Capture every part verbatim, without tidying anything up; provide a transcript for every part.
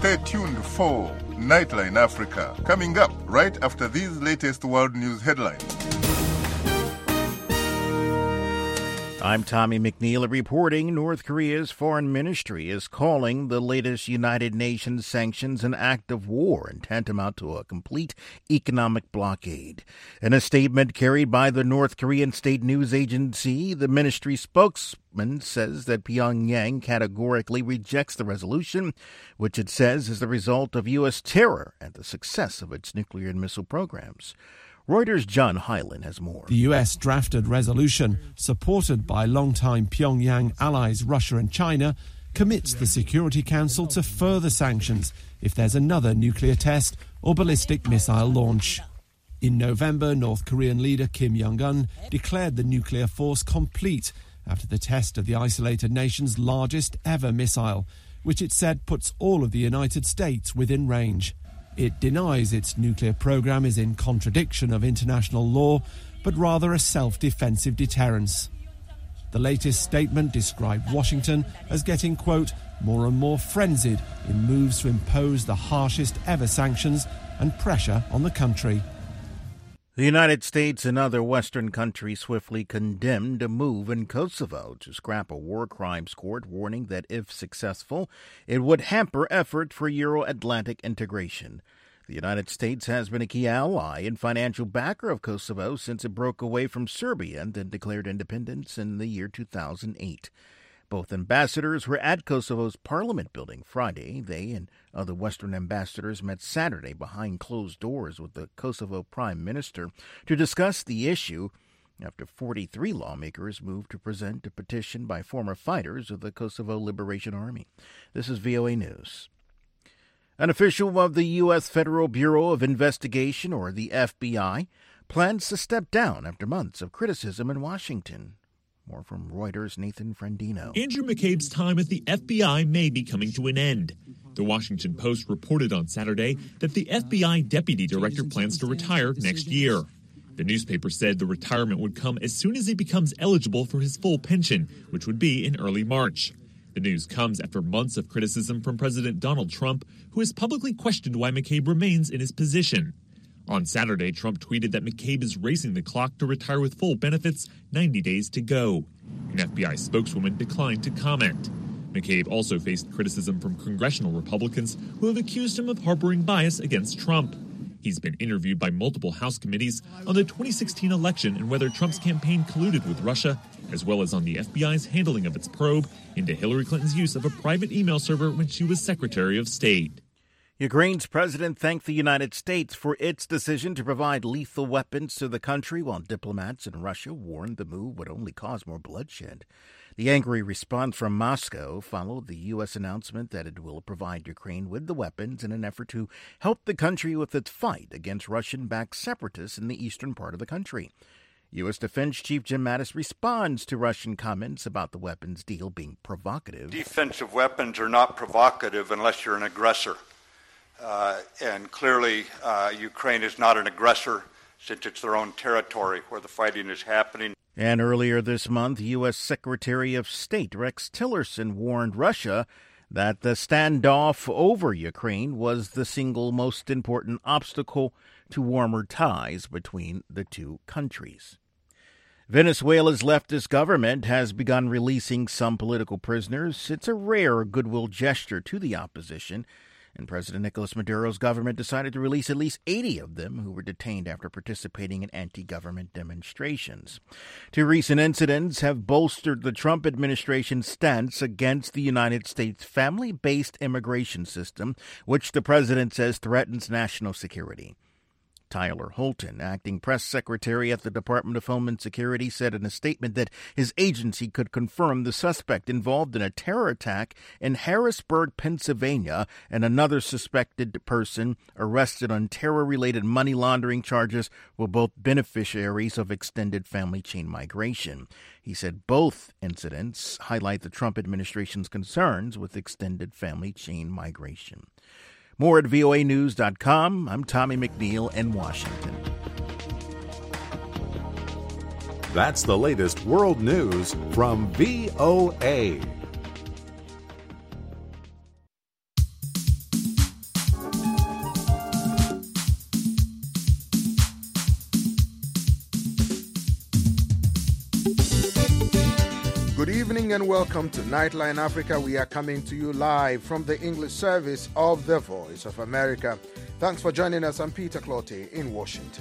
Stay tuned for Nightline Africa, coming up right after these latest world news headlines. I'm Tommy McNeil reporting North Korea's foreign ministry is calling the latest United Nations sanctions an act of war and tantamount to a complete economic blockade. In a statement carried by the North Korean state news agency, the ministry spokesman says that Pyongyang categorically rejects the resolution, which it says is the result of U S terror and the success of its nuclear and missile programs. Reuters' John Hyland has more. The U S drafted resolution, supported by longtime Pyongyang allies Russia and China, commits the Security Council to further sanctions if there's another nuclear test or ballistic missile launch. In November, North Korean leader Kim Jong-un declared the nuclear force complete after the test of the isolated nation's largest ever missile, which it said puts all of the United States within range. It denies its nuclear program is in contradiction of international law, but rather a self-defensive deterrence. The latest statement described Washington as getting, quote, more and more frenzied in moves to impose the harshest ever sanctions and pressure on the country. The United States and other Western countries swiftly condemned a move in Kosovo to scrap a war crimes court, warning that if successful, it would hamper effort for Euro-Atlantic integration. The United States has been a key ally and financial backer of Kosovo since it broke away from Serbia and then declared independence in the year two thousand eight. Both ambassadors were at Kosovo's parliament building Friday. They and other Western ambassadors met Saturday behind closed doors with the Kosovo Prime Minister to discuss the issue after forty-three lawmakers moved to present a petition by former fighters of the Kosovo Liberation Army. This is V O A News. An official of the U S Federal Bureau of Investigation, or the F B I, plans to step down after months of criticism in Washington. More from Reuters' Nathan Frandino. Andrew McCabe's time at the F B I may be coming to an end. The Washington Post reported on Saturday that the F B I deputy director plans to retire next year. The newspaper said the retirement would come as soon as he becomes eligible for his full pension, which would be in early March. The news comes after months of criticism from President Donald Trump, who has publicly questioned why McCabe remains in his position. On Saturday, Trump tweeted that McCabe is racing the clock to retire with full benefits, ninety days to go. An F B I spokeswoman declined to comment. McCabe also faced criticism from congressional Republicans who have accused him of harboring bias against Trump. He's been interviewed by multiple House committees on the twenty sixteen election and whether Trump's campaign colluded with Russia, as well as on the F B I's handling of its probe into Hillary Clinton's use of a private email server when she was Secretary of State. Ukraine's president thanked the United States for its decision to provide lethal weapons to the country, while diplomats in Russia warned the move would only cause more bloodshed. The angry response from Moscow followed the U S announcement that it will provide Ukraine with the weapons in an effort to help the country with its fight against Russian-backed separatists in the eastern part of the country. U S. Defense Chief Jim Mattis responds to Russian comments about the weapons deal being provocative. Defensive weapons are not provocative unless you're an aggressor. Uh, and clearly, uh, Ukraine is not an aggressor since it's their own territory where the fighting is happening. And earlier this month, U S. Secretary of State Rex Tillerson warned Russia that the standoff over Ukraine was the single most important obstacle to warmer ties between the two countries. Venezuela's leftist government has begun releasing some political prisoners. It's a rare goodwill gesture to the opposition, and President Nicolas Maduro's government decided to release at least eighty of them who were detained after participating in anti-government demonstrations. Two recent incidents have bolstered the Trump administration's stance against the United States family-based immigration system, which the president says threatens national security. Tyler Holton, acting press secretary at the Department of Homeland Security, said in a statement that his agency could confirm the suspect involved in a terror attack in Harrisburg, Pennsylvania, and another suspected person arrested on terror-related money laundering charges were both beneficiaries of extended family chain migration. He said both incidents highlight the Trump administration's concerns with extended family chain migration. More at V O A news dot com. I'm Tommy McNeil in Washington. That's the latest world news from V O A. evening and welcome to Nightline Africa. We are coming to you live from the English service of the Voice of America. Thanks for joining us. I'm Peter Clottey in Washington.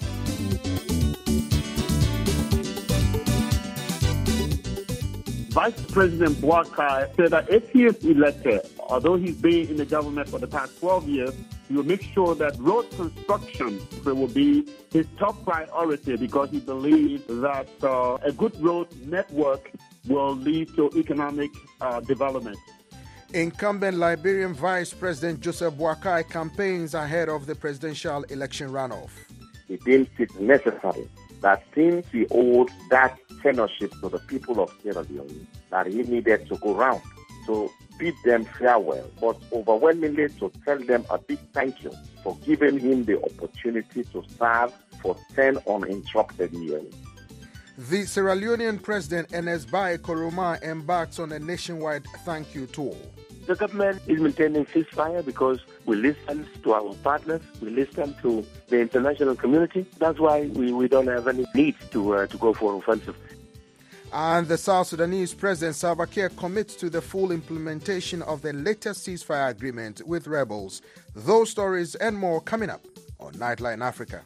Vice President Boakai said that if he is elected, although he's been in the government for the past twelve years, he will make sure that road construction will be his top priority because he believes that uh, a good road network will lead to economic uh, development. Incumbent Liberian Vice President Joseph Boakai campaigns ahead of the presidential election runoff. He deems it necessary that since he owed that tenureship to the people of Sierra Leone, that he needed to go round to bid them farewell, but overwhelmingly to tell them a big thank you for giving him the opportunity to serve for ten uninterrupted years. The Sierra Leonean President Ernest Bai Koroma embarks on a nationwide thank you tour. The government is maintaining ceasefire because we listen to our partners, we listen to the international community. That's why we, we don't have any need to uh, to go for offensive. And the South Sudanese President Salva Kiir commits to the full implementation of the latest ceasefire agreement with rebels. Those stories and more coming up on Nightline Africa.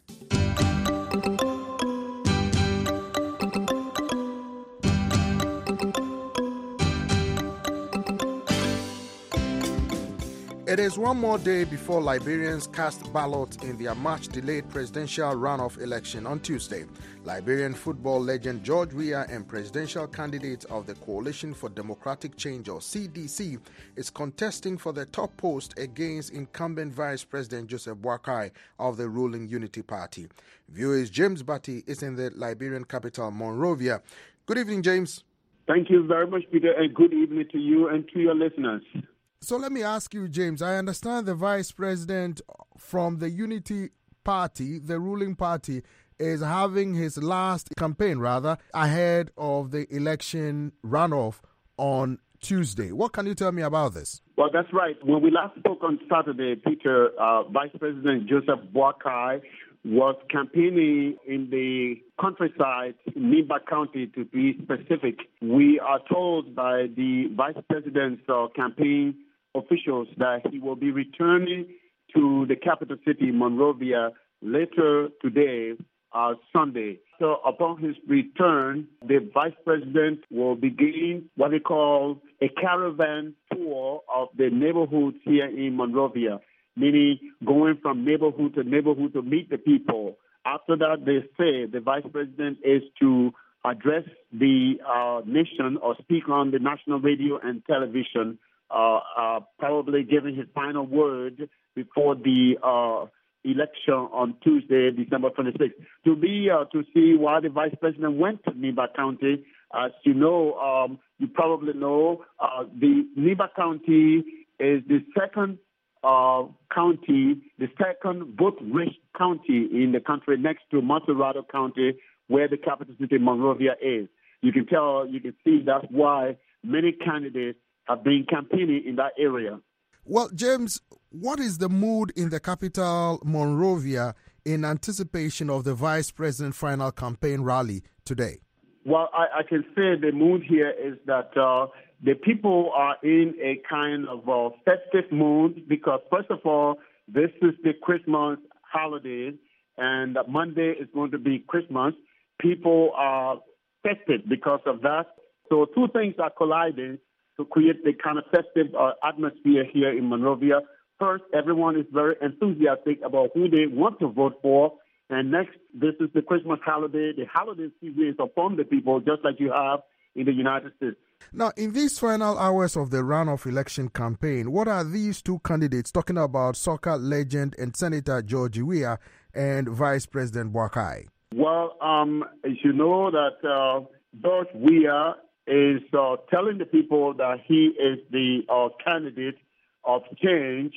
It is one more day before Liberians cast ballots in their much-delayed presidential runoff election on Tuesday. Liberian football legend George Weah and presidential candidate of the Coalition for Democratic Change, or C D C, is contesting for the top post against incumbent Vice President Joseph Boakai of the ruling Unity Party. V O A's James Batty is in the Liberian capital, Monrovia. Good evening, James. Thank you very much, Peter, and good evening to you and to your listeners. So let me ask you, James, I understand the vice president from the Unity Party, the ruling party, is having his last campaign, rather, ahead of the election runoff on Tuesday. What can you tell me about this? Well, that's right. When we last spoke on Saturday, Peter, uh, Vice President Joseph Boakai was campaigning in the countryside, in Nimba County, to be specific. We are told by the vice president's uh, campaign officials that he will be returning to the capital city, Monrovia, later today, uh, Sunday. So upon his return, the vice president will begin what we call a caravan tour of the neighborhoods here in Monrovia, meaning going from neighborhood to neighborhood to meet the people. After that, they say the vice president is to address the uh, nation or speak on the national radio and television, uh, uh, probably giving his final word before the uh, election on Tuesday, December twenty-sixth. To be uh, to see why the vice president went to Nimba County, as you know, um, you probably know, uh, the Nimba County is the second Uh, county, the second vote-rich county in the country next to Montserrado County, where the capital city, Monrovia, is. You can tell, you can see that's why many candidates have been campaigning in that area. Well, James, what is the mood in the capital, Monrovia, in anticipation of the vice president's final campaign rally today? Well, I, I can say the mood here is that uh, the people are in a kind of uh, festive mood because, first of all, this is the Christmas holiday, and Monday is going to be Christmas. People are festive because of that. So two things are colliding to create the kind of festive uh, atmosphere here in Monrovia. First, everyone is very enthusiastic about who they want to vote for. And next, this is the Christmas holiday. The holiday season is upon the people, just like you have in the United States. Now, in these final hours of the runoff election campaign, what are these two candidates talking about, soccer legend and Senator George Weah and Vice President Boakai? Well, um, as you know that uh, George Weah is uh, telling the people that he is the uh, candidate of change,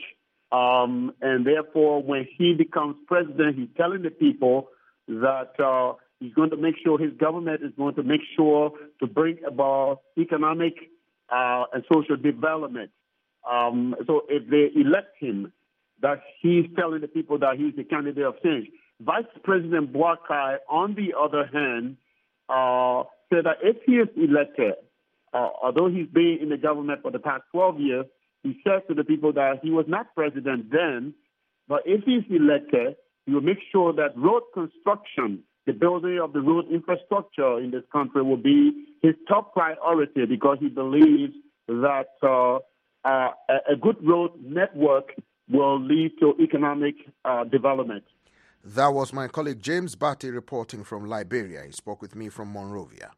um, and therefore when he becomes president, he's telling the people that uh, he's going to make sure his government is going to make sure to bring about economic uh, and social development. Um, so if they elect him, that he's telling the people that he's the candidate of change. Vice President Boakai, on the other hand, uh, said that if he is elected, uh, although he's been in the government for the past twelve years, he said to the people that he was not president then, but if he's elected, he will make sure that road construction, the building of the road infrastructure in this country will be his top priority because he believes that uh, uh, a good road network will lead to economic uh, development. That was my colleague James Batty reporting from Liberia. He spoke with me from Monrovia.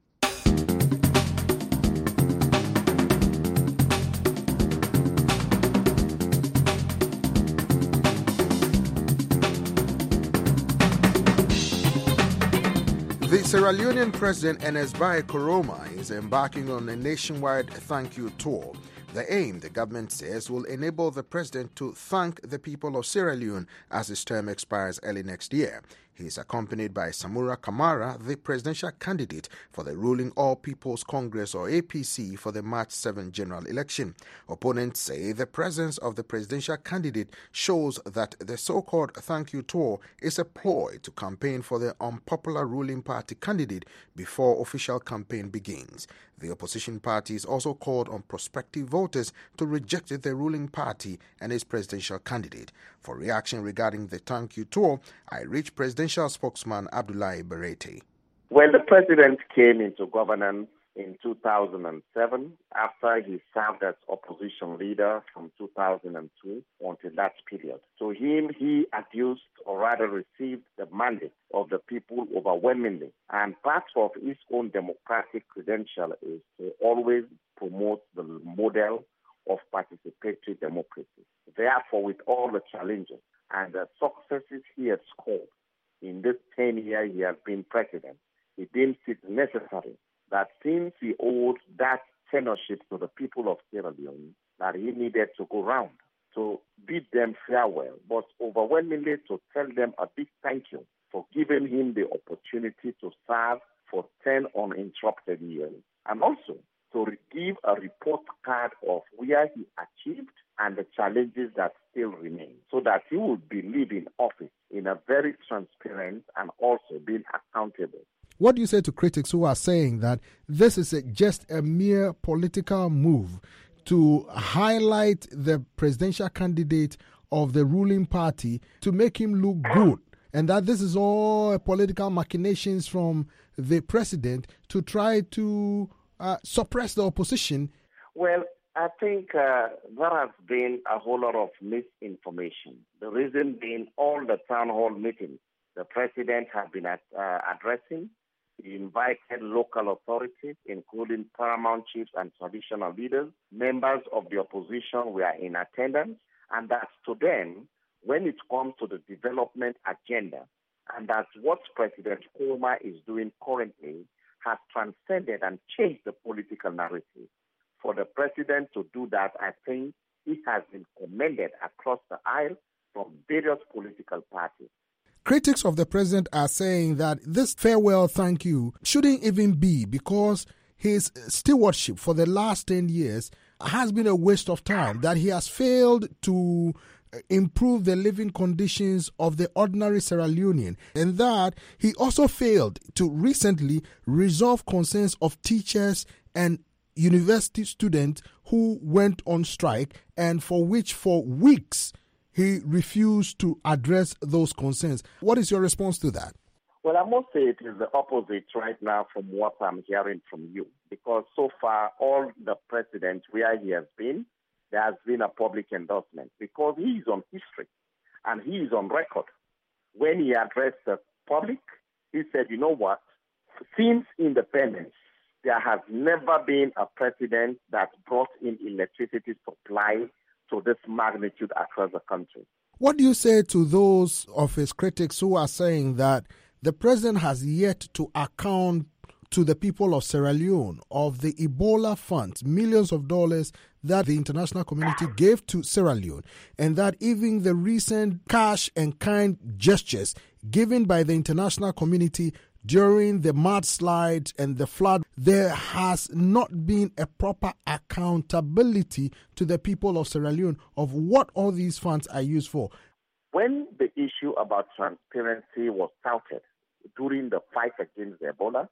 The Sierra Leonean President Ernest Bai Koroma is embarking on a nationwide thank you tour. The aim, the government says, will enable the president to thank the people of Sierra Leone as his term expires early next year. He is accompanied by Samura Kamara, the presidential candidate for the ruling All People's Congress or A P C for the March seventh general election. Opponents say the presence of the presidential candidate shows that the so-called thank you tour is a ploy to campaign for the unpopular ruling party candidate before official campaign begins. The opposition parties also called on prospective voters to reject the ruling party and its presidential candidate. For reaction regarding the thank you tour, I reached presidential spokesman Abdullahi Berete. Well, the president came into governance in two thousand seven after he served as opposition leader from two thousand two until that period. To him, he adduced or rather received the mandate of the people overwhelmingly. And part of his own democratic credential is to always promote the model of participatory democracy. Therefore, with all the challenges and the successes he has scored in this ten years he has been president, he deems it necessary that since he owed that tenureship to the people of Sierra Leone, that he needed to go round to bid them farewell, but overwhelmingly to tell them a big thank you for giving him the opportunity to serve for ten uninterrupted years, and also to give a report card of where he achieved and the challenges that still remain, so that he will be leaving office in a very transparent and also being accountable. What do you say to critics who are saying that this is a, just a mere political move to highlight the presidential candidate of the ruling party to make him look good, and that this is all political machinations from the president to try to uh, suppress the opposition? Well, I think uh, there has been a whole lot of misinformation. The reason being all the town hall meetings the president has been at, uh, addressing. He invited local authorities, including paramount chiefs and traditional leaders. Members of the opposition were in attendance, and that to them, when it comes to the development agenda, and that's what President Koroma is doing currently, has transcended and changed the political narrative. For the president to do that, I think he has been commended across the aisle from various political parties. Critics of the president are saying that this farewell thank you shouldn't even be, because his stewardship for the last ten years has been a waste of time, that he has failed to improve the living conditions of the ordinary Sierra Leonean, and that he also failed to recently resolve concerns of teachers and university students who went on strike, and for which for weeks he refused to address those concerns. What is your response to that? Well, I must say it is the opposite right now from what I'm hearing from you, because so far all the president where he has been, there has been a public endorsement, because he is on history and he is on record. When he addressed the public, he said, you know what, since independence, there has never been a president that brought in electricity supply to this magnitude across the country. What do you say to those of his critics who are saying that the president has yet to account to the people of Sierra Leone of the Ebola funds, millions of dollars that the international community gave to Sierra Leone, and that even the recent cash and kind gestures given by the international community during the mudslides and the flood, there has not been a proper accountability to the people of Sierra Leone of what all these funds are used for? When the issue about transparency was touted during the fight against Ebola,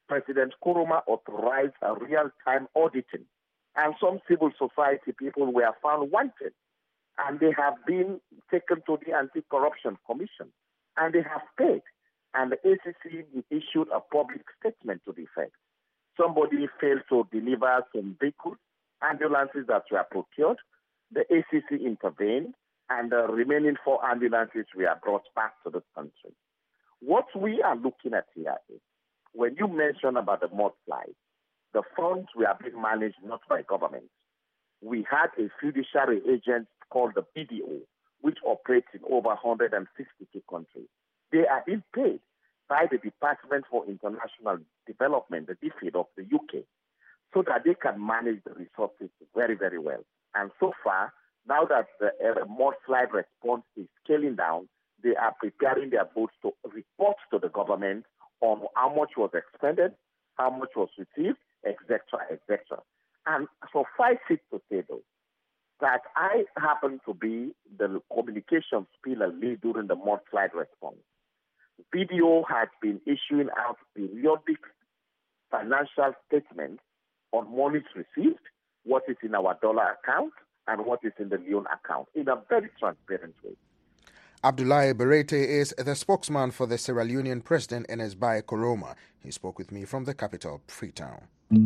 President Nkrumah authorized a real-time auditing, and some civil society people were found wanted, and they have been taken to the Anti-Corruption Commission, and they have paid, and the A C C issued a public statement to the effect. Somebody failed to deliver some vehicles, ambulances that were procured. The A C C intervened, and the remaining four ambulances were brought back to the country. What we are looking at here is, when you mention about the mudslide, the funds were being managed not by government. We had a fiduciary agent called the B D O, which operates in over one hundred sixty-two countries. They are being paid by the Department for International Development, the D F I D of the U K, so that they can manage the resources very, very well. And so far, now that the uh, mudslide response is scaling down, they are preparing their boats to report to the government on how much was expended, how much was received, et cetera, et cetera. And suffice it to say, though, that I happen to be the communications pillar lead during the mudslide response. B D O has been issuing out periodic financial statements on monies received, what is in our dollar account, and what is in the Leone account in a very transparent way. Abdoulaye Berete is the spokesman for the Sierra Leonean President Ernest Bai Koroma. He spoke with me from the capital, Freetown.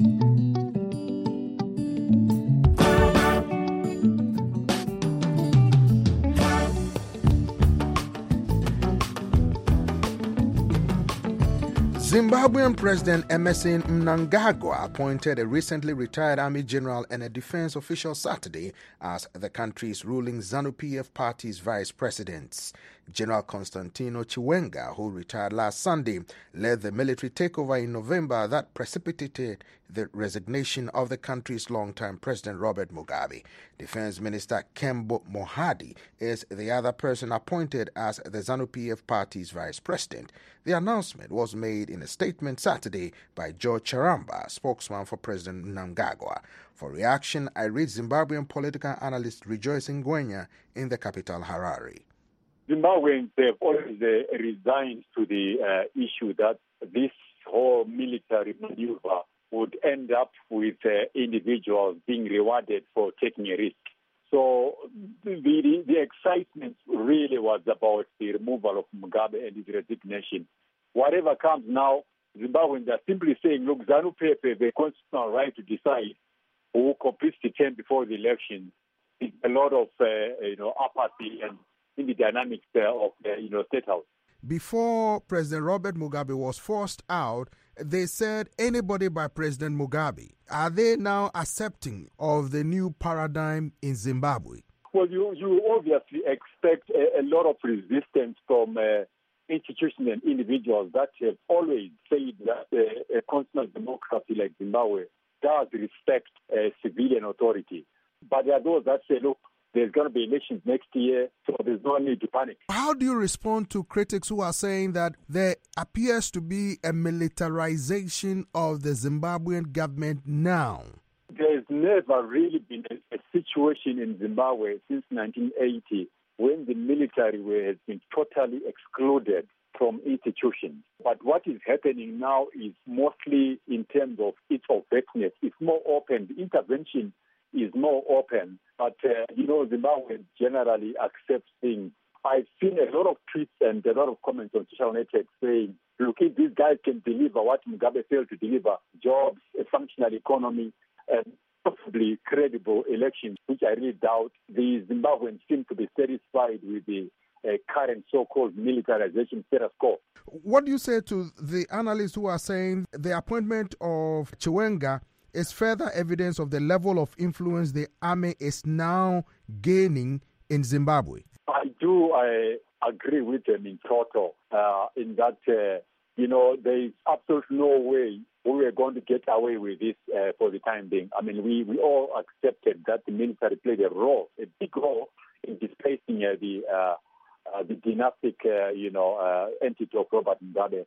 Zimbabwean President Emmerson Mnangagwa appointed a recently retired Army General and a defense official Saturday as the country's ruling ZANU-P F party's vice presidents. General Constantino Chiwenga, who retired last Sunday, led the military takeover in November that precipitated the resignation of the country's longtime president Robert Mugabe. Defense Minister Kembo Mohadi is the other person appointed as the ZANU-P F party's vice president. The announcement was made in a statement Saturday by George Charamba, spokesman for President Mnangagwa. For reaction, I read Zimbabwean political analyst Rejoice Ngwenya in the capital, Harare. Zimbabweans have always uh, resigned to the uh, issue that this whole military maneuver would end up with uh, individuals being rewarded for taking a risk. So the, the, the excitement really was about the removal of Mugabe and his resignation. Whatever comes now, Zimbabweans are simply saying, look, ZANU-P F have a constitutional right to decide who completes the term before the election. It's a lot of uh, you know, apathy and in the dynamics uh, of the you know, State House. Before President Robert Mugabe was forced out, they said anybody by President Mugabe. Are they now accepting of the new paradigm in Zimbabwe? Well, you, you obviously expect a, a lot of resistance from uh, institutions and individuals that have always said that uh, a constitutional democracy like Zimbabwe does respect uh, civilian authority. But there are those that say, look, there's going to be elections next year, so there's no need to panic. How do you respond to critics who are saying that there appears to be a militarization of the Zimbabwean government now? There's never really been a, a situation in Zimbabwe since nineteen eighty when the military has been totally excluded from institutions. But what is happening now is mostly in terms of its opaqueness. It's more open. The intervention is more open, but, uh, you know, Zimbabwe generally accepts things. I've seen a lot of tweets and a lot of comments on social networks saying, look, if these guys can deliver what Mugabe failed to deliver, jobs, a functional economy, and possibly credible elections, which I really doubt, the Zimbabweans seem to be satisfied with the uh, current so-called militarization status quo. What do you say to the analysts who are saying the appointment of Chiwenga is further evidence of the level of influence the army is now gaining in Zimbabwe? I do I agree with them in total uh, in that, uh, you know, there is absolutely no way we are going to get away with this uh, for the time being. I mean, we, we all accepted that the military played a role, a big role in displacing uh, the uh, uh, the dynastic, uh, you know, uh, entity of Robert Mugabe.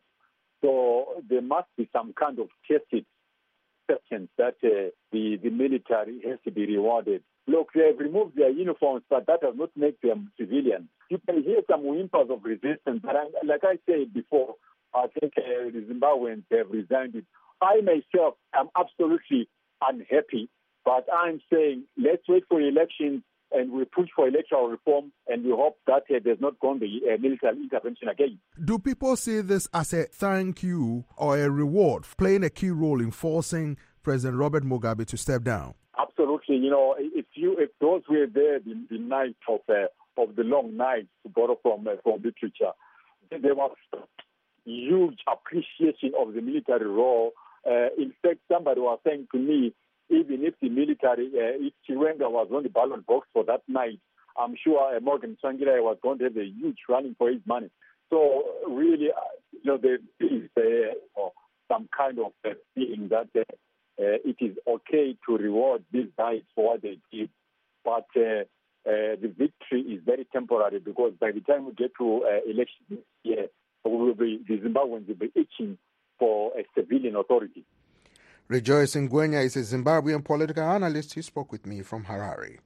So there must be some kind of tested acceptance that uh, the, the military has to be rewarded. Look, they have removed their uniforms, but that does not make them civilians. You can hear some whimpers of resistance, but I, like I said before, I think uh, the Zimbabweans have resigned it I myself am absolutely unhappy, but I'm saying let's wait for elections and we push for electoral reform, and we hope that uh, there's not going to be a military intervention again. Do people see this as a thank you or a reward, playing a key role in forcing President Robert Mugabe to step down? Absolutely. You know, if you if those were there the, the night of uh, of the long nights, to borrow from uh, from literature, there was huge appreciation of the military role. Uh, in fact, somebody was saying to me, even if the military, uh, if Chiwenga was on the ballot box for that night, I'm sure uh, Morgan Tsvangirai was going to have a huge running for his money. So really, uh, you know, there is uh, some kind of uh, feeling that uh, uh, it is okay to reward these guys for what they did. But uh, uh, the victory is very temporary, because by the time we get to uh, election this year, we will be, the Zimbabweans will be itching for a civilian authority. Rejoice Ngwenya is a Zimbabwean political analyst. He spoke with me from Harare.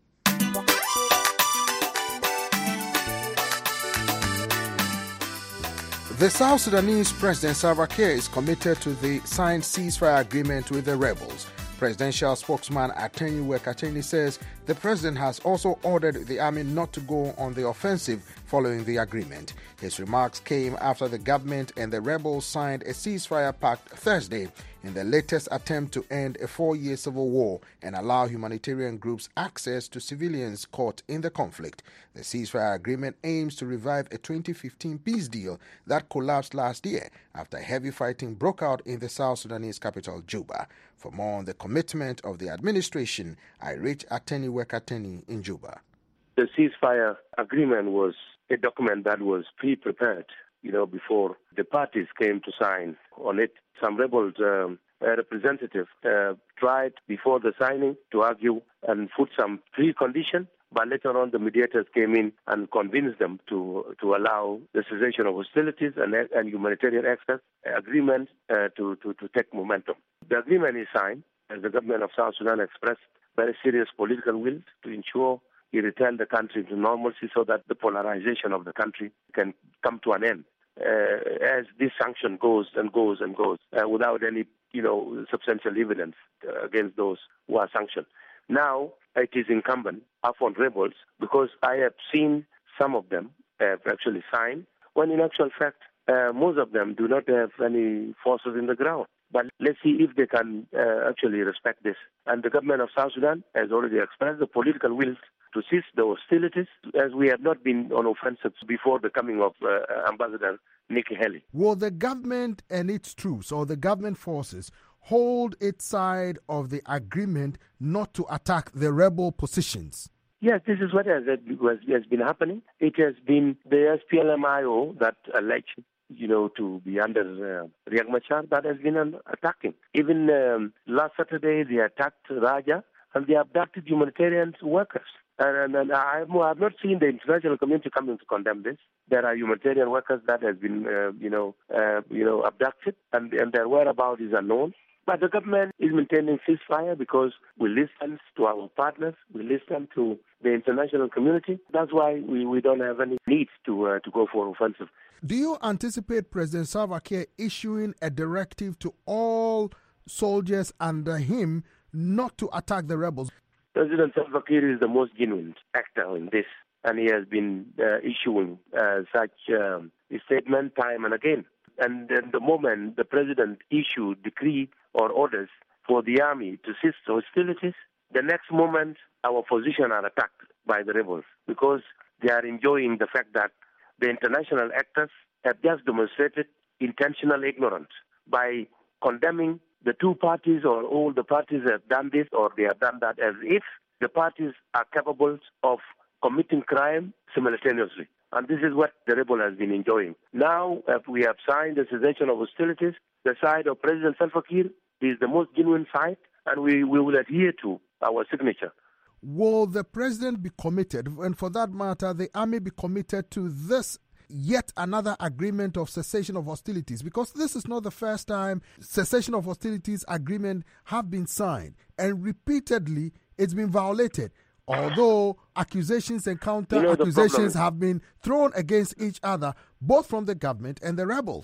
The South Sudanese President Salva Kiir is committed to the signed ceasefire agreement with the rebels. Presidential spokesman Ateni Wekateni says the president has also ordered the army not to go on the offensive following the agreement. His remarks came after the government and the rebels signed a ceasefire pact Thursday in the latest attempt to end a four-year civil war and allow humanitarian groups access to civilians caught in the conflict. The ceasefire agreement aims to revive a twenty fifteen peace deal that collapsed last year after heavy fighting broke out in the South Sudanese capital, Juba. For more on the commitment of the administration, I reach Ateni Wekateni in Juba. The ceasefire agreement was a document that was pre-prepared, you know, before the parties came to sign on it. Some rebels um, representatives uh, tried before the signing to argue and put some precondition, but later on the mediators came in and convinced them to to allow the cessation of hostilities and, and humanitarian access agreement uh, to, to, to take momentum. The agreement is signed as the government of South Sudan expressed very serious political will to ensure he return the country to normalcy so that the polarization of the country can come to an end. Uh, as this sanction goes and goes and goes uh, without any, you know, substantial evidence uh, against those who are sanctioned. Now it is incumbent upon rebels, because I have seen some of them have actually signed, when in actual fact uh, most of them do not have any forces in the ground. But let's see if they can uh, actually respect this. And the government of South Sudan has already expressed the political will to cease the hostilities, as we have not been on offensive before the coming of uh, Ambassador Nikki Haley. Will the government and its troops, or the government forces, hold its side of the agreement not to attack the rebel positions? Yes, this is what has, has been happening. It has been the S P L M I O that alleged, you know, to be under uh, Riek Machar that has been um, attacking. Even um, last Saturday, they attacked Raja and they abducted humanitarian workers. And, and, and I have not seen the international community coming to condemn this. There are humanitarian workers that have been, uh, you know, uh, you know, abducted, and, and their whereabouts is unknown. But the government is maintaining ceasefire because we listen to our partners, we listen to the international community. That's why we, we don't have any need to uh, to go for offensive. Do you anticipate President Salva Kiir issuing a directive to all soldiers under him not to attack the rebels? President Salva Kiir is the most genuine actor in this, and he has been uh, issuing uh, such um, a statement time and again. And then the moment the president issued decree or orders for the army to cease hostilities, the next moment our position are attacked by the rebels, because they are enjoying the fact that the international actors have just demonstrated intentional ignorance by condemning the two parties, or all the parties have done this or they have done that, as if the parties are capable of committing crime simultaneously. And this is what the rebel has been enjoying. Now, if we have signed the cessation of hostilities, the side of President Salva Kiir is the most genuine side, and we, we will adhere to our signature. Will the president be committed, and for that matter, the army be committed to this yet another agreement of cessation of hostilities? Because this is not the first time cessation of hostilities agreement have been signed, and repeatedly it's been violated. Although accusations and counter-accusations you know, have been thrown against each other, both from the government and the rebels.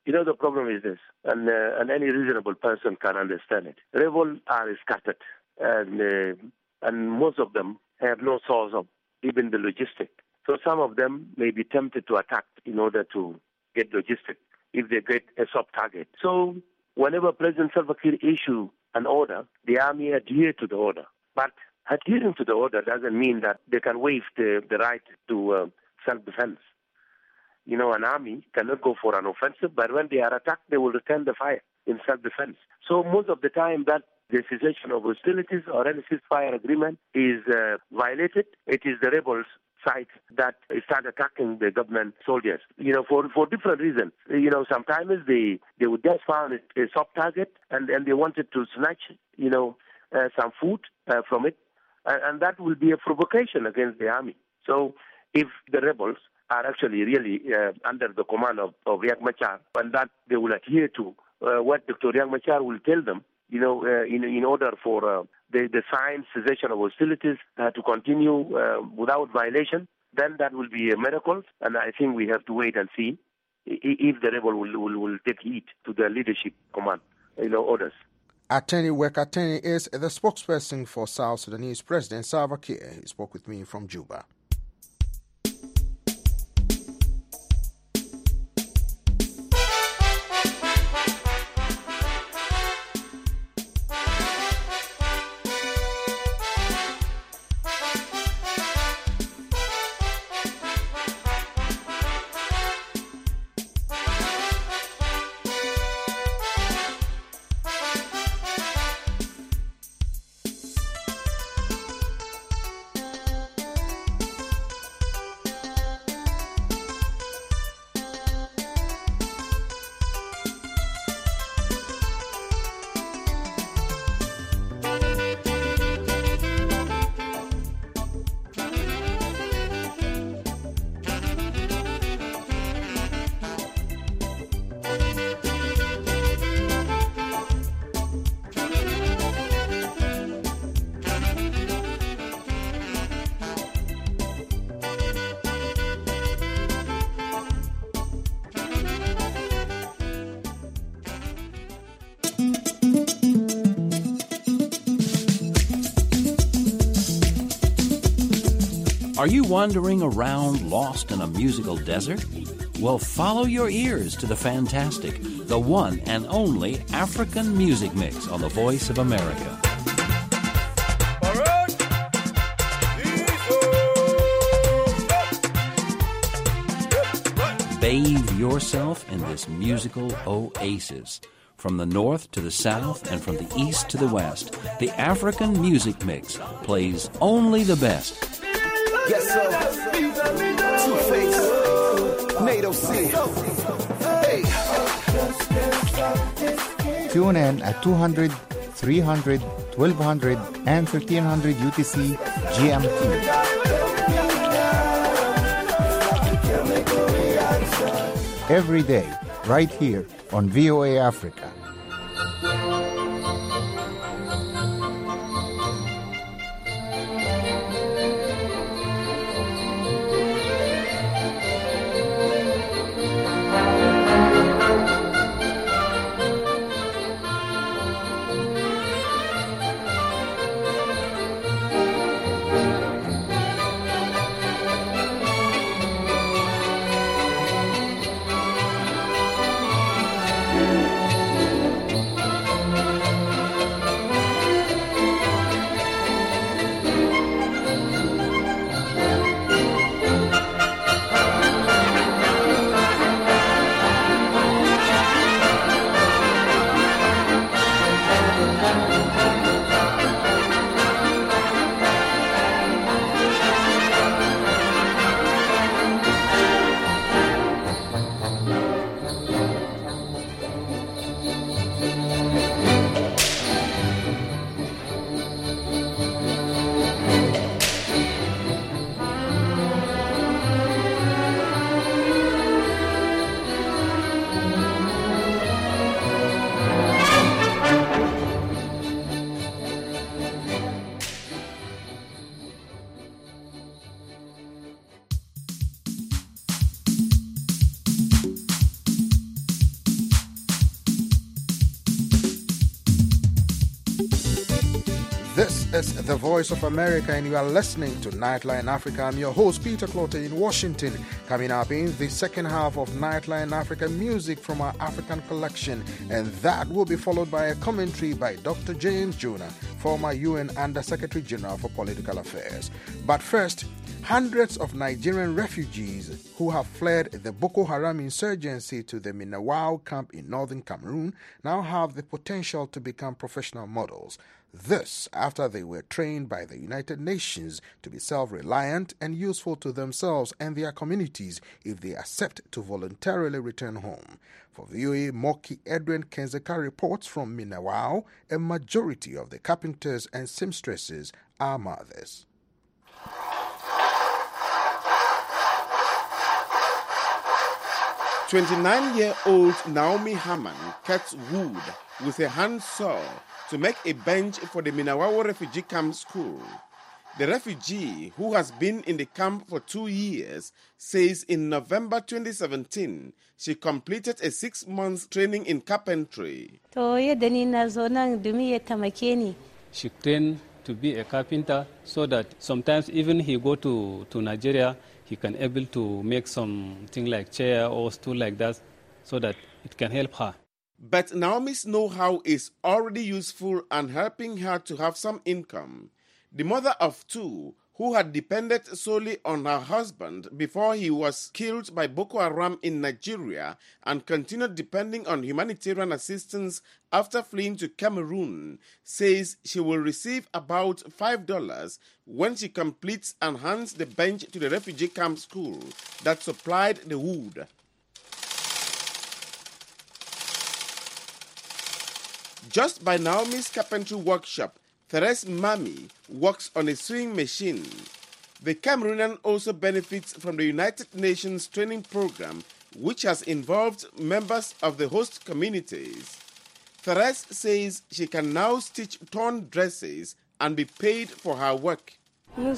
You know, the problem is this, and, uh, and any reasonable person can understand it. Rebels are scattered, and, uh, and most of them have no source of even the logistic. So some of them may be tempted to attack in order to get logistic if they get a soft target. So whenever President Salva Kiir issue an order, the army adhere to the order. But adhering to the order doesn't mean that they can waive the, the right to uh, self-defense. You know, an army cannot go for an offensive, but when they are attacked, they will return the fire in self-defense. So most of the time that the cessation of hostilities or any ceasefire agreement is uh, violated, it is the rebels' side that start attacking the government soldiers, you know, for, for different reasons. You know, sometimes they, they would just find it a soft target and, and they wanted to snatch, you know, uh, some food uh, from it, and, and that will be a provocation against the army. So if the rebels are actually really uh, under the command of, of Riek Machar, and that they will adhere to uh, what Doctor Riek Machar will tell them, you know, uh, in, in order for uh, the, the signed cessation of hostilities uh, to continue uh, without violation, then that will be a miracle. And I think we have to wait and see if the rebel will, will, will take heed to the leadership command, you know, orders. Attorney Wek Attorney is the spokesperson for South Sudanese President Salva Kiir. He spoke with me from Juba. Are you wandering around lost in a musical desert? Well, follow your ears to the fantastic, the one and only African Music Mix on the Voice of America. Bathe yourself in this musical oasis. From the north to the south and from the east to the west, the African Music Mix plays only the best. Yes, sir. Two-Face, NATO C. Hey. Tune in at two hundred, three hundred, twelve hundred, and fifteen hundred U T C G M T. Every day, right here on V O A Africa. This is the Voice of America, and you are listening to Nightline Africa. I'm your host, Peter Clotte, in Washington. Coming up in the second half of Nightline Africa, music from our African collection, and that will be followed by a commentary by Doctor James Jonah, former U N Under-Secretary General for Political Affairs. But first, hundreds of Nigerian refugees who have fled the Boko Haram insurgency to the Minawao camp in northern Cameroon now have the potential to become professional models. This after they were trained by the United Nations to be self-reliant and useful to themselves and their communities if they accept to voluntarily return home. For V O A, Moki Edwin Kenzeka reports from Minawao, a majority of the carpenters and seamstresses are mothers. twenty-nine-year-old Naomi Haman cuts wood with a handsaw to make a bench for the Minawao refugee camp school. The refugee, who has been in the camp for two years, says in November twenty seventeen she completed a six-month training in carpentry. She trained to be a carpenter so that sometimes even he go to, to Nigeria, he can able to make something like chair or stool like that so that it can help her. But Naomi's know-how is already useful and helping her to have some income. The mother of two, who had depended solely on her husband before he was killed by Boko Haram in Nigeria and continued depending on humanitarian assistance after fleeing to Cameroon, says she will receive about five dollars when she completes and hands the bench to the refugee camp school that supplied the wood. Just by Naomi's carpentry workshop, Therese Mami works on a sewing machine. The Cameroonian also benefits from the United Nations training program, which has involved members of the host communities. Therese says she can now stitch torn dresses and be paid for her work. She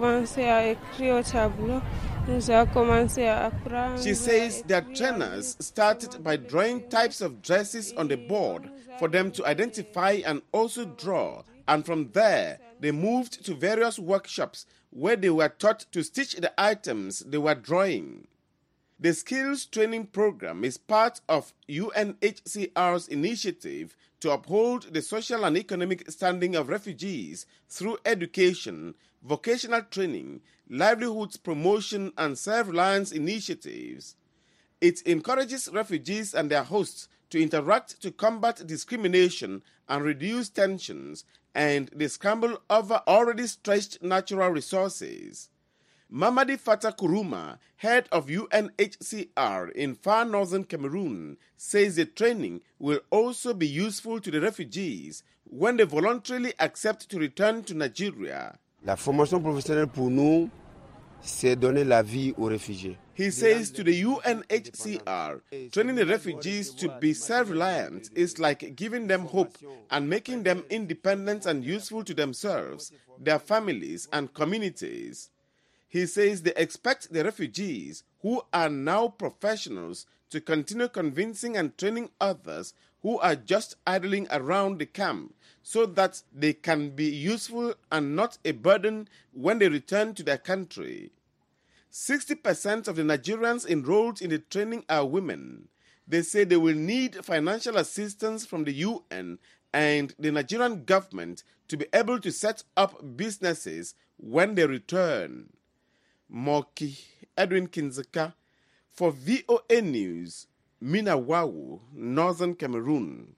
says their trainers started by drawing types of dresses on the board for them to identify and also draw, and from there they moved to various workshops where they were taught to stitch the items they were drawing. The skills training program is part of U N H C R's initiative to uphold the social and economic standing of refugees through education, vocational training, livelihoods promotion, and self-reliance initiatives. It encourages refugees and their hosts to interact to combat discrimination and reduce tensions and the scramble over already stretched natural resources. Mamadi Fata Kuruma, head of U N H C R in far northern Cameroon, says the training will also be useful to the refugees when they voluntarily accept to return to Nigeria. La formation professionnelle pour nous, c'est donner la vie aux réfugiés. He says to the U N H C R, training the refugees to be self-reliant is like giving them hope and making them independent and useful to themselves, their families, and communities. He says they expect the refugees, who are now professionals, to continue convincing and training others who are just idling around the camp so that they can be useful and not a burden when they return to their country. sixty percent of the Nigerians enrolled in the training are women. They say they will need financial assistance from the U N and the Nigerian government to be able to set up businesses when they return. Moki Edwin Kinzeka for V O A News, Minawao, Northern Cameroon.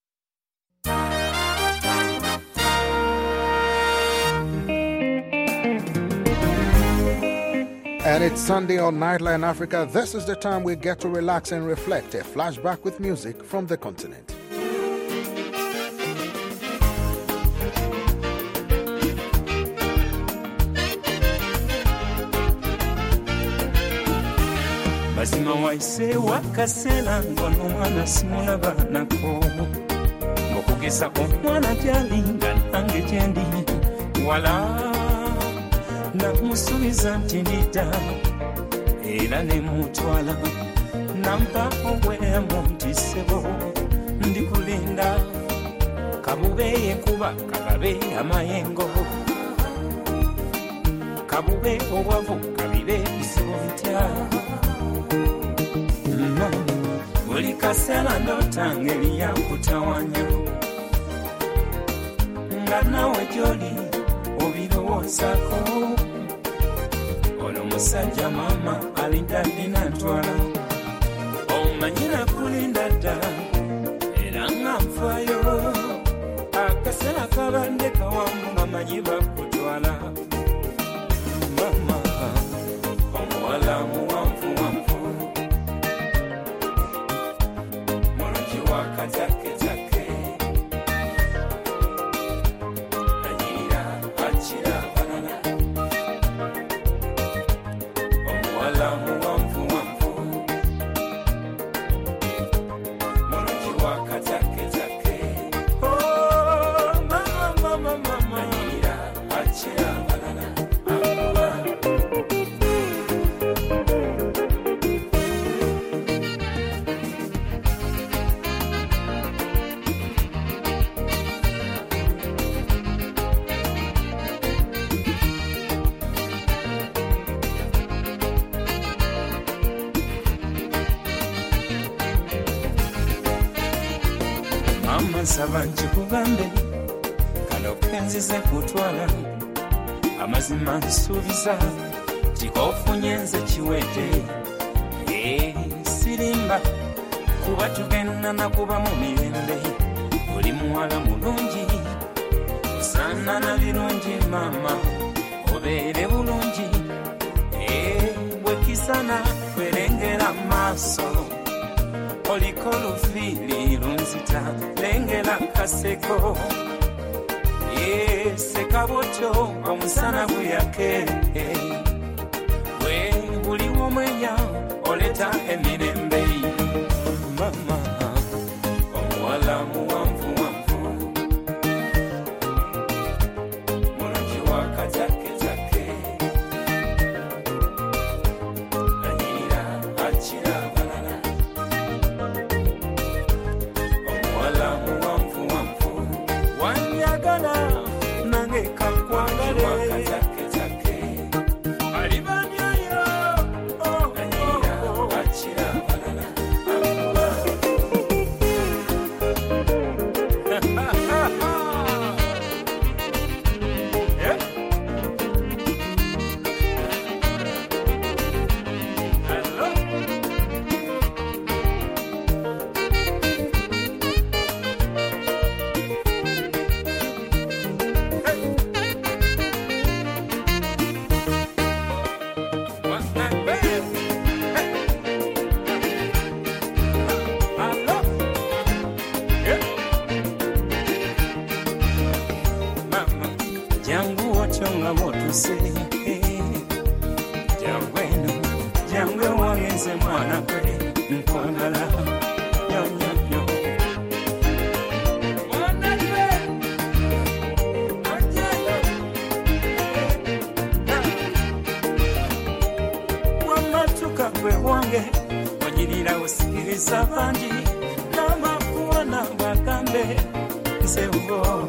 And it's Sunday on Nightline Africa. This is the time we get to relax and reflect. A flashback with music from the continent. Mazima waise wakasela ngono mwana simula banako Mokugesa omwana jalinga nange jendi wala na musubiza ntindita era ne mutwala nampa obwe montisebo ndikulinda Kabube kuba kagabe amayengo Kabube obwavu kabibe bisibo bitya Buli kasera ndota ngeri ya kutawanya Nga nawe gyoli obirowoozako Ono musajja mama alinda dina ntwala Omanyira kulinda dda era nga nfayo Akasera kabadde kawamu nga manyi bakutwala Mama omuwala muwanvu wanvu Mulungi wakataketake Anyirira akira banana Omuwala muwanvu wanvu Mulungi wakataketake Oh mama mama mama Anyirira akira banana Mama nsaba nkikugambe kano kenzize kutwala amazima nsuubiza kikofunye nze kiwedde ee sirimba kuba tugenda nakuba mu mirembe oli muwala mulungi osaana na birungi mama obeere bulungi ee bwekisana kwerengera maaso oliko luviiri lunzita lengera kaseko ee sekaboto omusana guyake we buli womwenya oleta emirembe mama omuwala muwanvu wanvu mulungi wakataketake anyirira akira banana omuwala muwanvu wanvu wanyagala nange kakwagale wakataketake alibanyayo anyirira akira banana jangu watonga motuse jangweno jangwe wagenze mwana kwe nkwagala nyonyonyo mwana kwe ajayo wamatuka kwe wange wanyirira usikiriza banji namakuona bakambe nsewo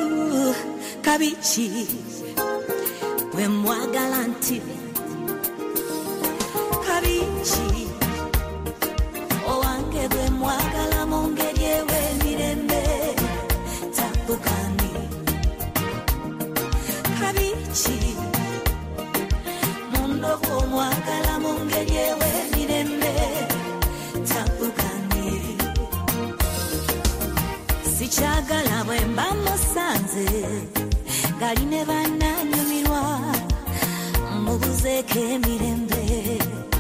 Kabichi we mwagalanti njagala bwe mba musanze gali ne bannanyumirwa mubuzeeko emirembe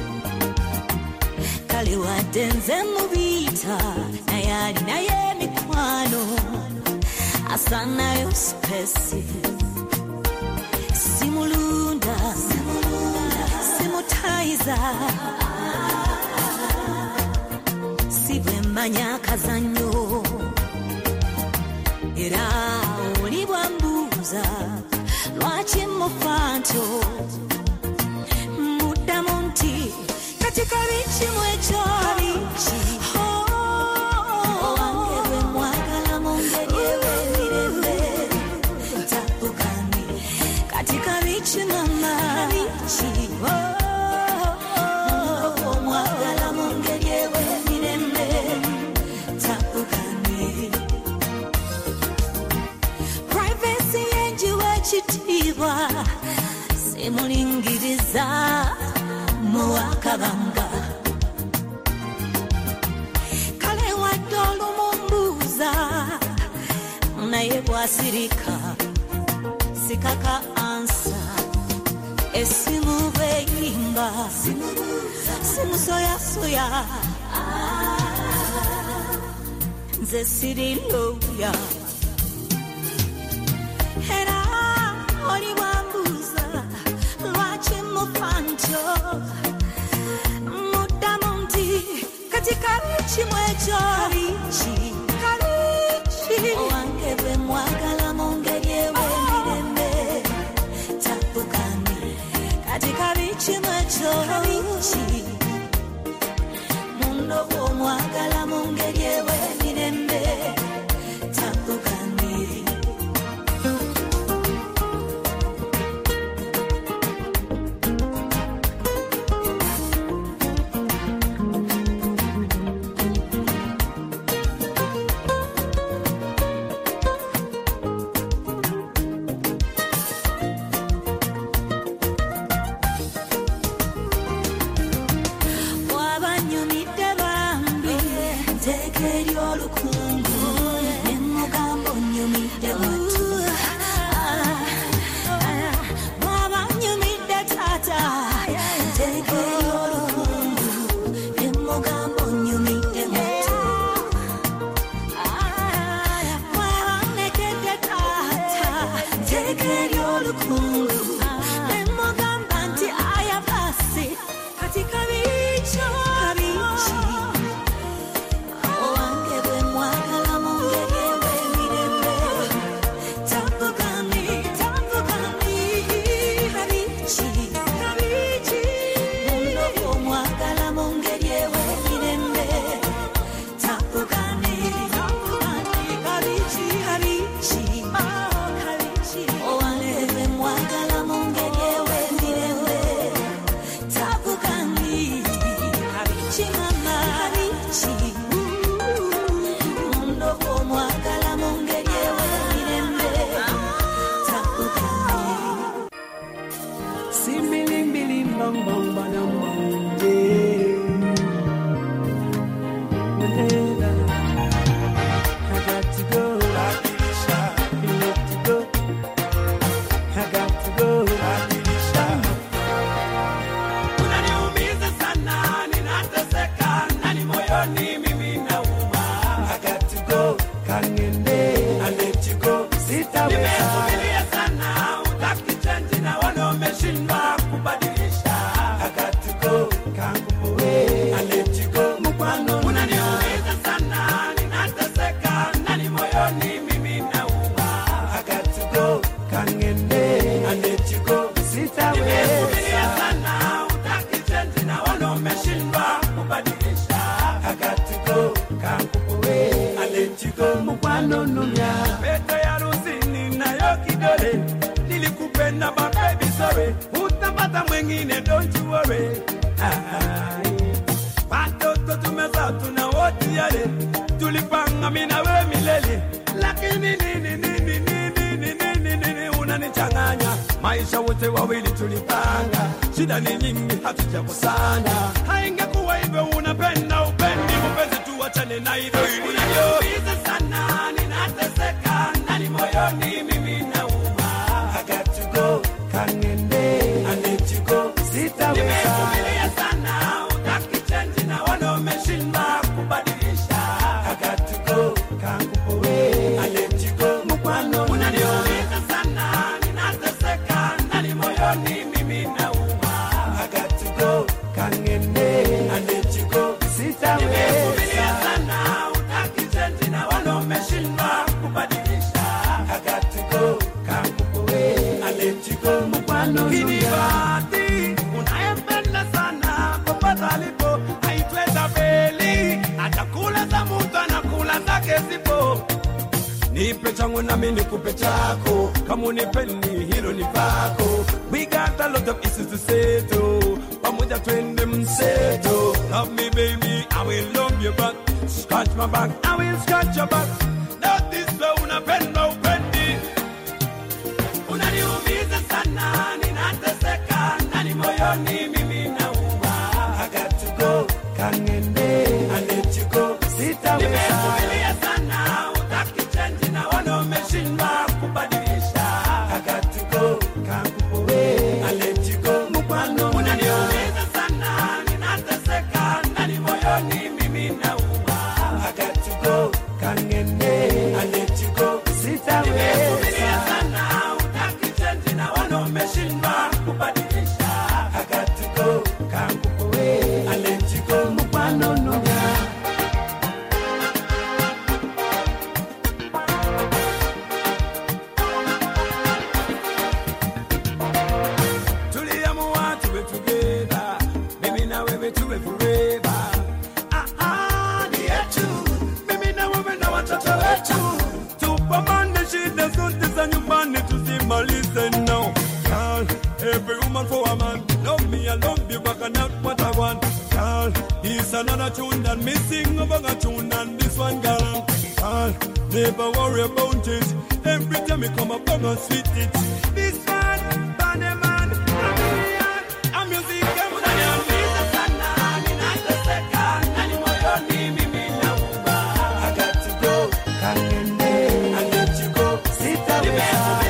kale wadde nze mubiyita naye alinayo emikwano asanayo spesi simulunda simutayiza sibwe mmanya akazannyo era oli bwambuuza lwaki mufa ntyo muddamu nti kati kabi kimu ekyo owange bwe mwagala mu ngeri eweemirembe tapugani kati kabi kimama omwagala mu ngeri eweemirembe tapugani privacy yenjiwa ekitiibwa simulingiriza muwakabanga kale wadde olumumbuuza naye bwasirika sikaka ansa esimu beyimba simusoyasoya nze siri loya era oli bwambuuza lwaki mufa ntyo muddamu nti kati kabi kimu ekyo owange bwe mwagala mu ngeri eweemirembe tapugani kati kabi kimu ekyo mundo bw'omwagala mu ngeri eweemirembe tapugani tulipanga mina we milele lakini nini nini nini nini nini unanichanganya maisha wote wawili tulipanga shida ni nyingi hatujakosana haingekuwa hivyo unapenda upendi mpenzi tuachane na hivyo unaniumiza sana ninate yake zipo. Nipe changu na mimi nikupe chako, kama unipendi hilo ni pako. We got a lot of issues to settle, pamoja twende mseto. Love me baby, I will love you back. Scratch my back, I will scratch your back. Not this way unapenda upendi. Unaniumiza sana, ninateseka ndani moyoni mimi nauma. I got to go, kangende, I let you go. Sitaweza. Nimevumilia sana, utaki change na wana umeshindwa kubadilisha. I got to go, kangupowe, I let you go. Mupano, unaniumiza sana, ninateseka ndani moyoni mimi nauma. I got to go, kangende, I let you go. Sitaweza. Nimevumilia sana, utaki change na wana umeshindwa kubadilisha. I got to go, kangupowe, I let you go. Mupano, no. Listen now, girl, every woman for a man. Love me, I love you, but I not what I want. Girl, it's another tune that missing over a tune and this one, girl. Girl, never worry about it. Every time you come up, I'm gonna sweet it. This man, Bunny Man, I'm here. I'm music, I'm I got to go, kangende, I let you go. Sitaweza.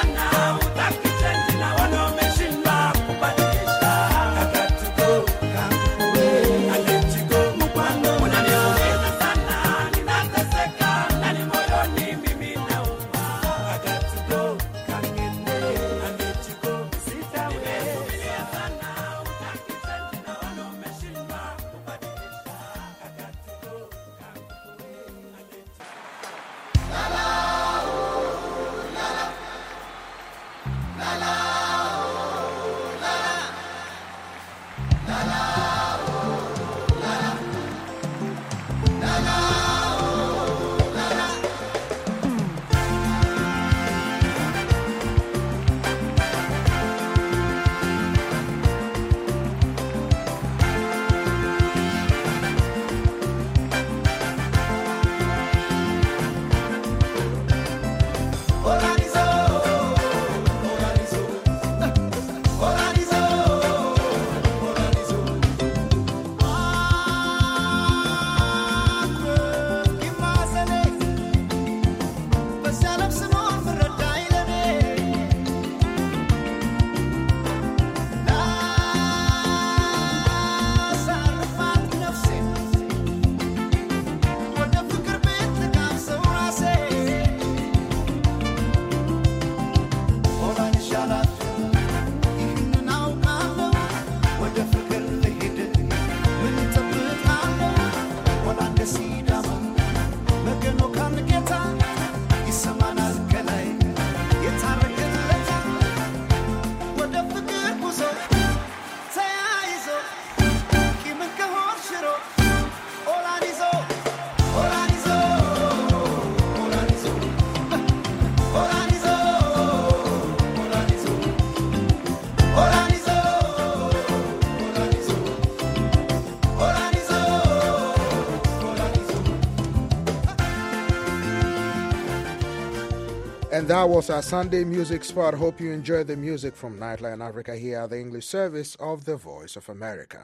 And that was our Sunday music spot. Hope you enjoyed the music from Nightline Africa here at the English service of the Voice of America.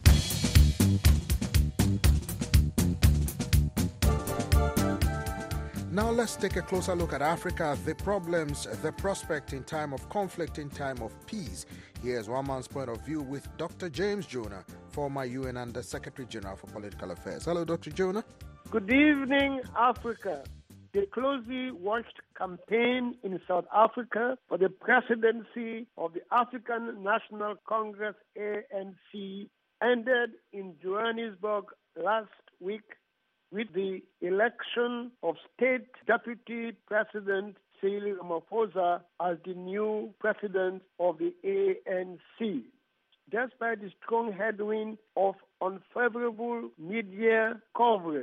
Now let's take a closer look at Africa, the problems, the prospect in time of conflict, in time of peace. Here's one man's point of view with Doctor James Jonah, former U N Under Secretary General for Political Affairs. Hello, Doctor Jonah. Good evening, Africa. The closely watched campaign in South Africa for the presidency of the African National Congress, A N C, ended in Johannesburg last week with the election of State Deputy President Cyril Ramaphosa as the new president of the A N C. Despite the strong headwind of unfavorable media coverage,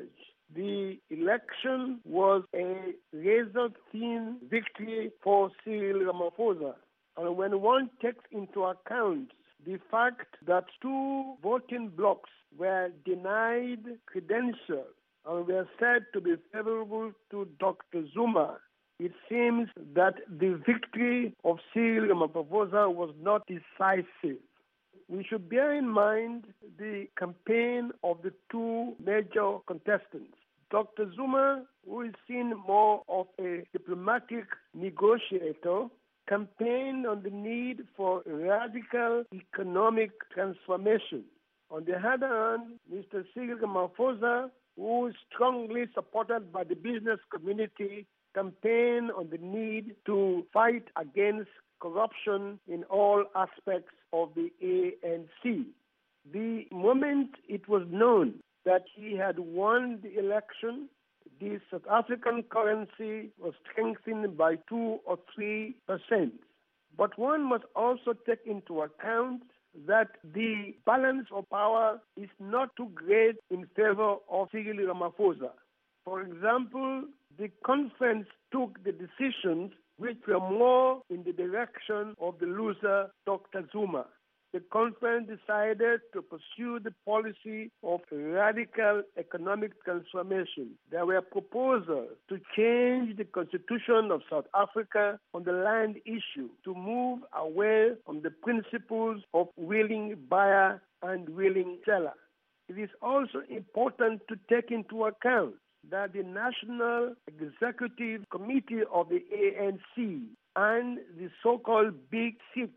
the election was a razor-thin victory for Cyril Ramaphosa. And when one takes into account the fact that two voting blocs were denied credentials and were said to be favorable to Doctor Zuma, it seems that the victory of Cyril Ramaphosa was not decisive. We should bear in mind the campaign of the two major contestants. Doctor Zuma, who is seen more of a diplomatic negotiator, campaigned on the need for radical economic transformation. On the other hand, Mister Cyril Ramaphosa, who is strongly supported by the business community, campaigned on the need to fight against corruption in all aspects of the A N C. The moment it was known that he had won the election, the South African currency was strengthened by two or three percent. But one must also take into account that the balance of power is not too great in favor of Cyril Ramaphosa. For example, the conference took the decisions which were more in the direction of the loser, Doctor Zuma. The conference decided to pursue the policy of radical economic transformation. There were proposals to change the constitution of South Africa on the land issue, to move away from the principles of willing buyer and willing seller. It is also important to take into account that the National Executive Committee of the A N C and the so-called Big Six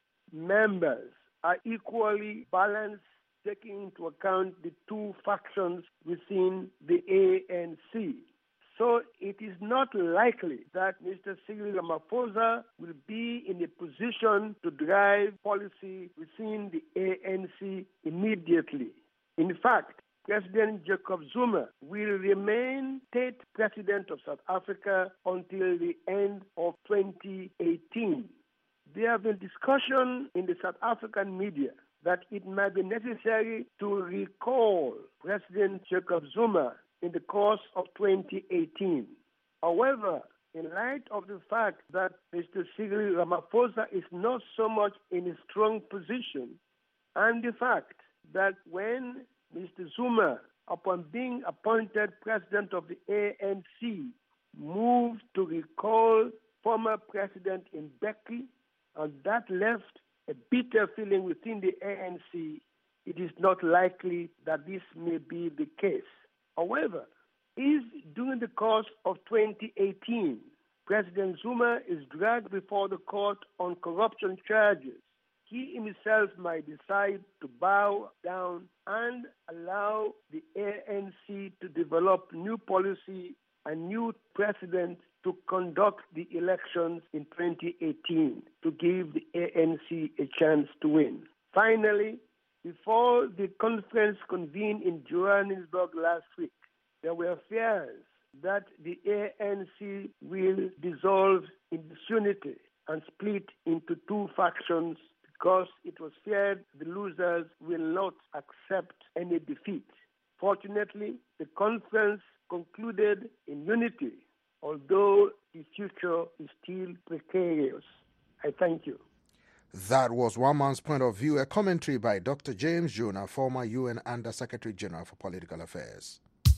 members are equally balanced, taking into account the two factions within the A N C. So it is not likely that Mister Cyril Ramaphosa will be in a position to drive policy within the A N C immediately. In fact, President Jacob Zuma will remain state president of South Africa until the end of twenty eighteen. There have been discussion in the South African media that it might be necessary to recall President Jacob Zuma in the course of twenty eighteen. However, in light of the fact that Mister Cyril Ramaphosa is not so much in a strong position, and the fact that when Mister Zuma, upon being appointed president of the A N C, moved to recall former President Mbeki, and that left a bitter feeling within the A N C, it is not likely that this may be the case. However, if during the course of twenty eighteen, President Zuma is dragged before the court on corruption charges, he himself might decide to bow down and allow the A N C to develop new policy and new precedent to conduct the elections in twenty eighteen to give the A N C a chance to win. Finally, before the conference convened in Johannesburg last week, there were fears that the A N C will dissolve in disunity and split into two factions because it was feared the losers will not accept any defeat. Fortunately, the conference concluded in unity, although the future is still precarious. I thank you. That was one man's point of view, a commentary by Doctor James Jonah, former U N Under-Secretary General for Political Affairs.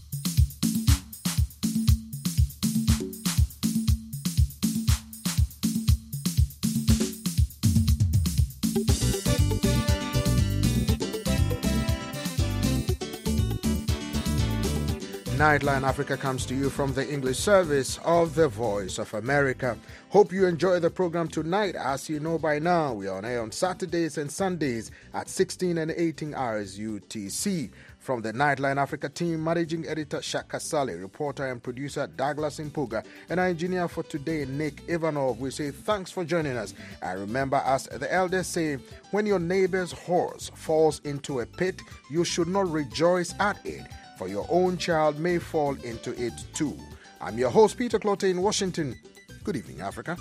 Nightline Africa comes to you from the English service of the Voice of America. Hope you enjoy the program tonight. As you know by now, we are on air on Saturdays and Sundays at sixteen and eighteen hours U T C. From the Nightline Africa team, Managing Editor Shaka Saleh, reporter and producer Douglas Impuga, and our engineer for today, Nick Ivanov, we say thanks for joining us. And remember, as the elders say, when your neighbor's horse falls into a pit, you should not rejoice at it, for your own child may fall into it too. I'm your host, Peter Clotte in Washington. Good evening, Africa.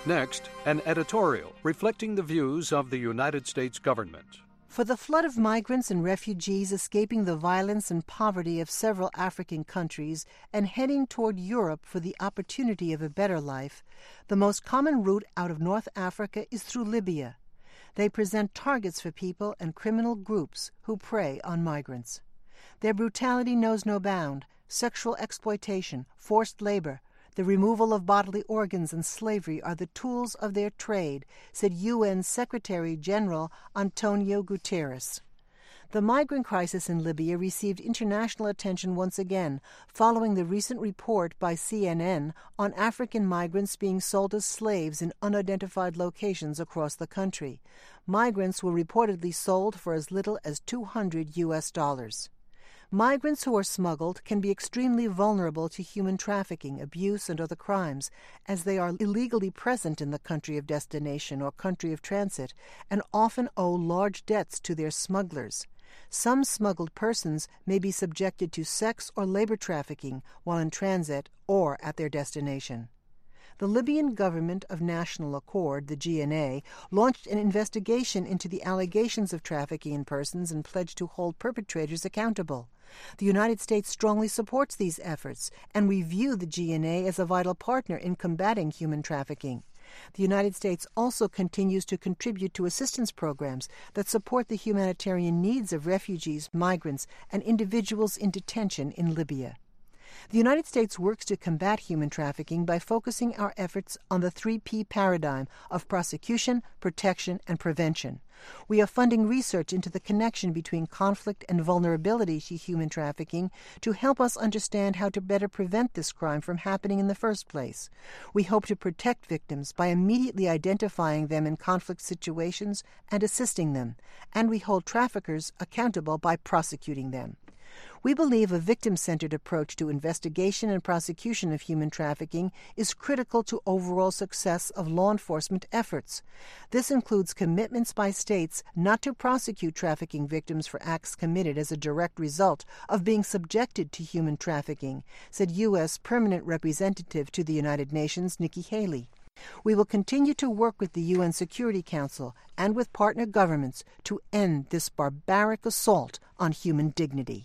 Next, an editorial reflecting the views of the United States government. For the flood of migrants and refugees escaping the violence and poverty of several African countries and heading toward Europe for the opportunity of a better life, the most common route out of North Africa is through Libya. They present targets for people and criminal groups who prey on migrants. Their brutality knows no bound. Sexual exploitation, forced labor, the removal of bodily organs, and slavery are the tools of their trade, said U N Secretary-General Antonio Guterres. The migrant crisis in Libya received international attention once again, following the recent report by C N N on African migrants being sold as slaves in unidentified locations across the country. Migrants were reportedly sold for as little as two hundred U S dollars. Migrants who are smuggled can be extremely vulnerable to human trafficking, abuse, and other crimes, as they are illegally present in the country of destination or country of transit, and often owe large debts to their smugglers. Some smuggled persons may be subjected to sex or labor trafficking while in transit or at their destination. The Libyan Government of National Accord, the G N A, launched an investigation into the allegations of trafficking in persons and pledged to hold perpetrators accountable. The United States strongly supports these efforts, and we view the G N A as a vital partner in combating human trafficking. The United States also continues to contribute to assistance programs that support the humanitarian needs of refugees, migrants, and individuals in detention in Libya. The United States works to combat human trafficking by focusing our efforts on the three P paradigm of prosecution, protection, and prevention. We are funding research into the connection between conflict and vulnerability to human trafficking to help us understand how to better prevent this crime from happening in the first place. We hope to protect victims by immediately identifying them in conflict situations and assisting them, and we hold traffickers accountable by prosecuting them. We believe a victim-centered approach to investigation and prosecution of human trafficking is critical to overall success of law enforcement efforts. This includes commitments by states not to prosecute trafficking victims for acts committed as a direct result of being subjected to human trafficking, said U S Permanent Representative to the United Nations Nikki Haley. We will continue to work with the U N Security Council and with partner governments to end this barbaric assault on human dignity.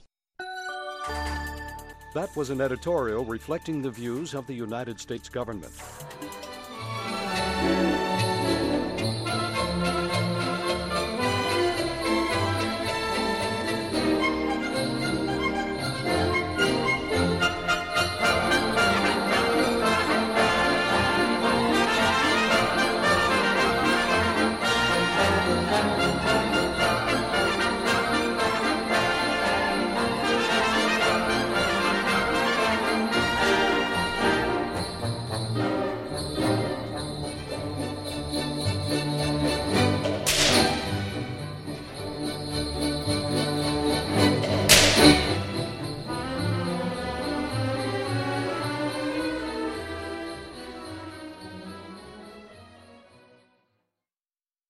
That was an editorial reflecting the views of the United States government.